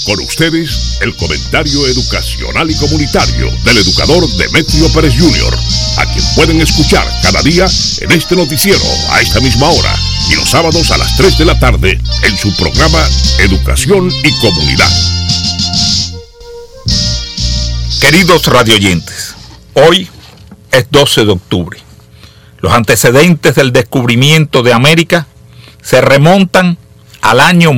Con ustedes, el comentario educacional y comunitario del educador Demetrio Pérez Jr., a quien pueden escuchar cada día en este noticiero a esta misma hora y los sábados a las 3 de la tarde en su programa Educación y Comunidad. Queridos radioyentes, hoy es 12 de octubre. Los antecedentes del descubrimiento de América se remontan al año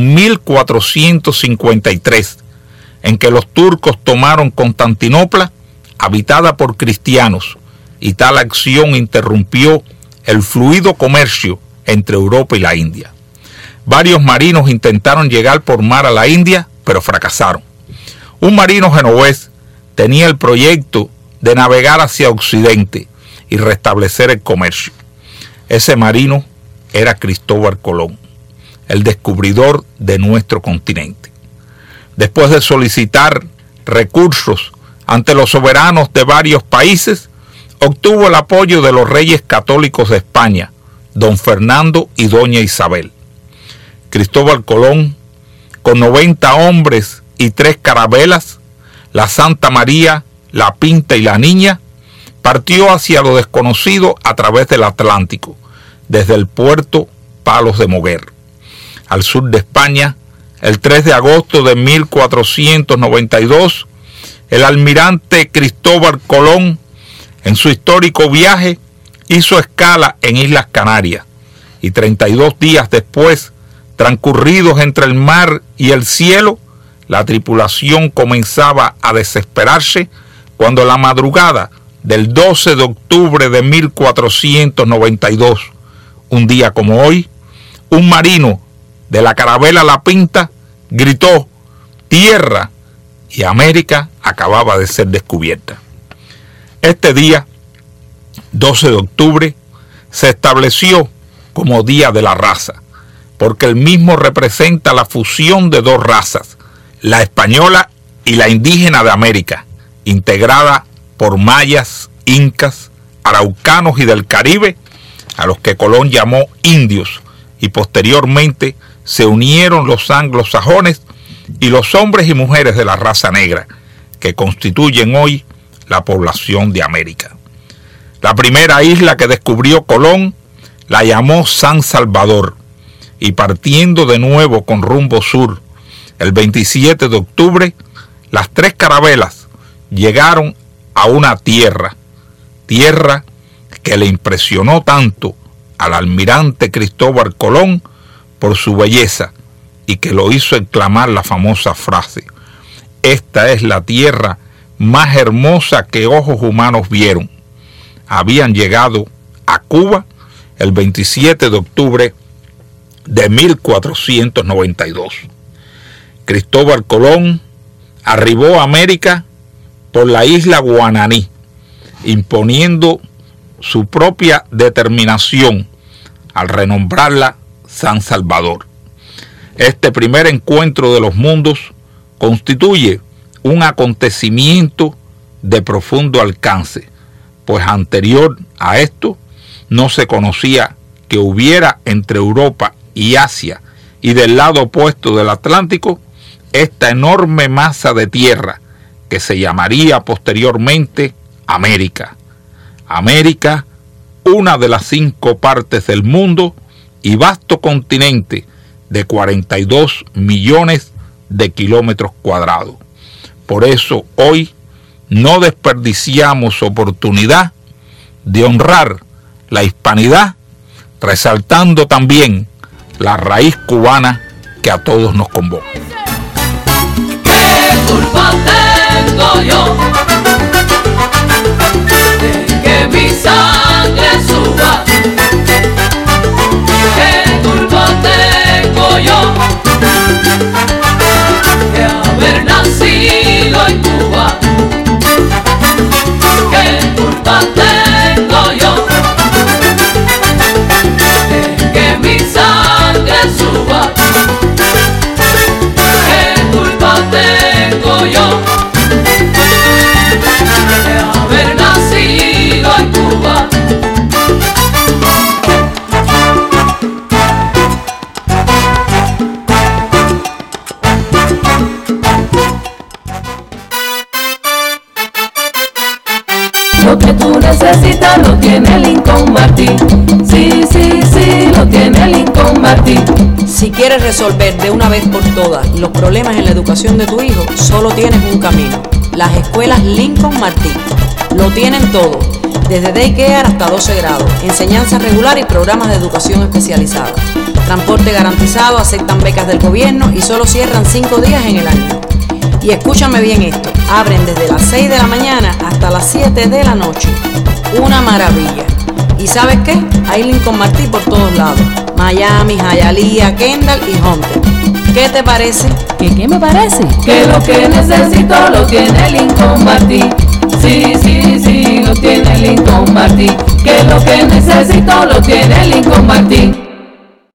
1453, en que los turcos tomaron Constantinopla, habitada por cristianos, y tal acción interrumpió el fluido comercio entre Europa y la India. Varios marinos intentaron llegar por mar a la India, pero fracasaron. Un marino genovés tenía el proyecto de navegar hacia Occidente y restablecer el comercio. Ese marino era Cristóbal Colón, el descubridor de nuestro continente. Después de solicitar recursos ante los soberanos de varios países, obtuvo el apoyo de los reyes católicos de España, don Fernando y doña Isabel. Cristóbal Colón, con 90 hombres y 3 carabelas, la Santa María, la Pinta y la Niña, partió hacia lo desconocido a través del Atlántico, desde el puerto Palos de Moguer. Al sur de España, el 3 de agosto de 1492, el almirante Cristóbal Colón, en su histórico viaje, hizo escala en Islas Canarias, y 32 días después, transcurridos entre el mar y el cielo, la tripulación comenzaba a desesperarse cuando la madrugada del 12 de octubre de 1492, un día como hoy, un marino de la carabela La Pinta gritó «Tierra», y América acababa de ser descubierta. Este día, 12 de octubre, se estableció como Día de la Raza, porque el mismo representa la fusión de 2 razas, la española y la indígena de América, integrada por mayas, incas, araucanos y del Caribe, a los que Colón llamó indios, y posteriormente se unieron los anglosajones y los hombres y mujeres de la raza negra, que constituyen hoy la población de América. La primera isla que descubrió Colón la llamó San Salvador, y partiendo de nuevo con rumbo sur, el 27 de octubre, las 3 carabelas llegaron a una tierra que le impresionó tanto al almirante Cristóbal Colón por su belleza y que lo hizo exclamar la famosa frase: «Esta es la tierra más hermosa que ojos humanos vieron». Habían llegado a Cuba el 27 de octubre de 1492. Cristóbal Colón arribó a América por la isla Guananí, imponiendo su propia determinación al renombrarla San Salvador. Este primer encuentro de los mundos constituye un acontecimiento de profundo alcance, pues anterior a esto no se conocía que hubiera entre Europa y Asia y del lado opuesto del Atlántico esta enorme masa de tierra que se llamaría posteriormente América. América, una de las 5 partes del mundo y vasto continente de 42 millones de kilómetros cuadrados. Por eso hoy no desperdiciamos oportunidad de honrar la hispanidad, resaltando también la raíz cubana que a todos nos convoca. ¿Qué culpa tengo yo de que mi sangre suba? ¿Qué culpa tengo yo de haber nacido en Cuba? ¿Qué culpa tengo yo de que mi sangre suba? ¿Qué culpa tengo yo de haber nacido en Cuba? Martí. Sí, sí, sí, lo tiene Lincoln Martí. Si quieres resolver de una vez por todas los problemas en la educación de tu hijo, solo tienes un camino: las escuelas Lincoln Martí. Lo tienen todo, desde daycare hasta 12 grados, enseñanza regular y programas de educación especializada. Transporte garantizado, aceptan becas del gobierno y solo cierran 5 días en el año. Y escúchame bien esto, abren desde las 6 de la mañana hasta las 7 de la noche. Una maravilla. ¿Y sabes qué? Hay Lincoln Martí por todos lados: Miami, Hialeah, Kendall y Hunter. ¿Qué te parece? ¿Qué me parece? Que lo que necesito lo tiene Lincoln Martí. Sí, sí, sí, lo tiene Lincoln Martí. Que lo que necesito lo tiene Lincoln Martí.